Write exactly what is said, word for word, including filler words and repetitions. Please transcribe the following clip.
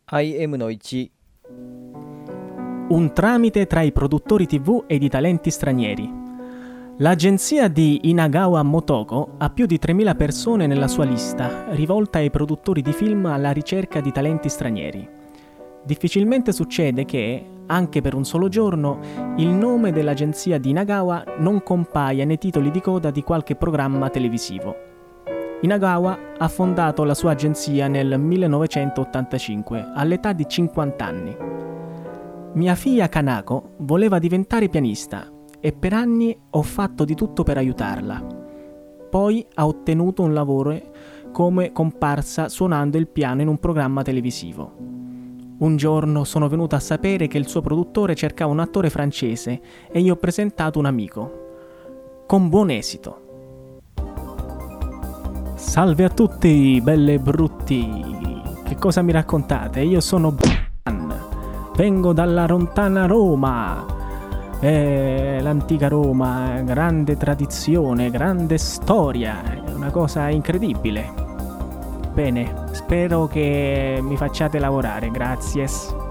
アイエム のいち Un tramite tra i produttori tivù ed i talenti stranieri. L'agenzia di Inagawa Motoko ha più di tremila persone nella sua lista, rivolta ai produttori di film alla ricerca di talenti stranieri. Difficilmente succede che, anche per un solo giorno, il nome dell'agenzia di Inagawa non compaia nei titoli di coda di qualche programma televisivo. Inagawa ha fondato la sua agenzia nel millenovecentottantacinque, all'età di cinquanta anni. Mia figlia Kanako voleva diventare pianista e per anni ho fatto di tutto per aiutarla. Poi ha ottenuto un lavoro come comparsa suonando il piano in un programma televisivo. Un giorno sono venuta a sapere che il suo produttore cercava un attore francese e gli ho presentato un amico. Con buon esito. Salve a tutti, belle e brutti. Che cosa mi raccontate? Io sono Ban. Vengo dalla lontana Roma. Eh, l'antica Roma, grande tradizione, grande storia, è una cosa incredibile. Bene, spero che mi facciate lavorare, grazie.